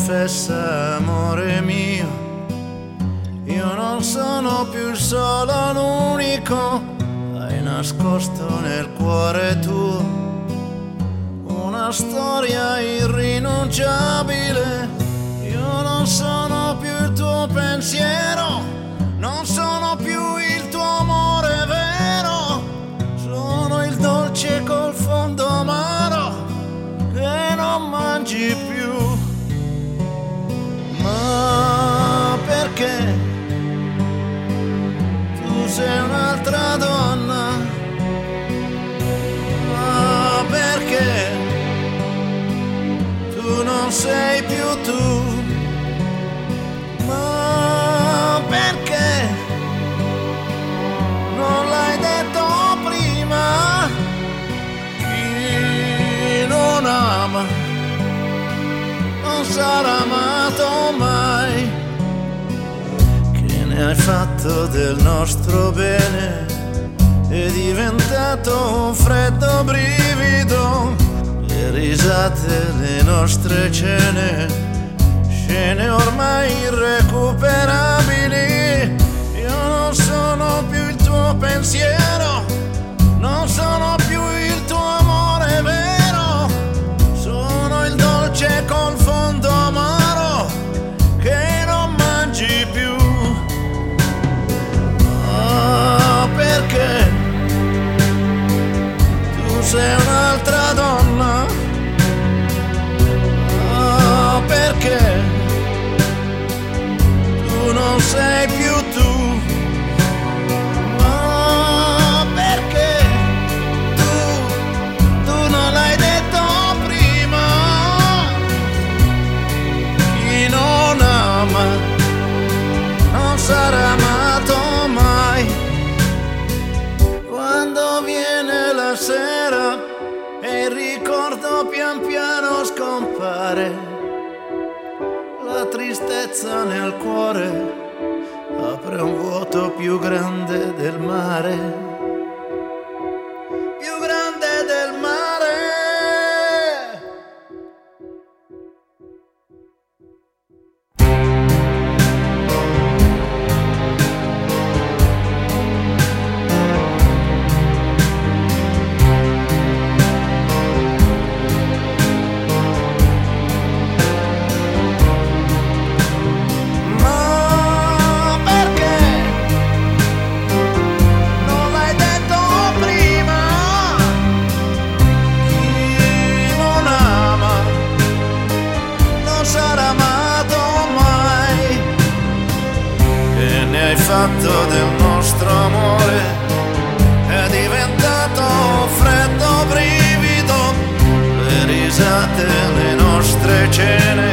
confessa, amore mio, io non sono più il solo, l'unico. Hai nascosto nel cuore tuo una storia irrinunciabile. Io non sono più il tuo pensiero, non sono più il tuo amore vero. Sono il dolce col fondo amaro che non mangi più. Ma perché tu sei un'altra donna? Ma perché tu non sei più tu? Ma perché non l'hai detto prima? Chi non ama non sarà amato mai. Che ne hai fatto del nostro bene? È diventato un freddo brivido. Le risate, le nostre cene, scene ormai irrecuperabili. Io non sono più il tuo pensiero, non sono più il tuo amore vero. Sono il dolce col fondo amaro che non mangi più. Ah, perché tu sei un'altra donna? Ah, perché tu non sei più tu? Ma perché tu non l'hai detto prima? Chi non ama non sarà amato mai. Quando viene la sera e il ricordo pian piano scompare, la tristezza nel cuore apre un vuoto più grande del mare, più grande del mare. Fatto del nostro amore è diventato un freddo brivido. Le risate, le nostre cene,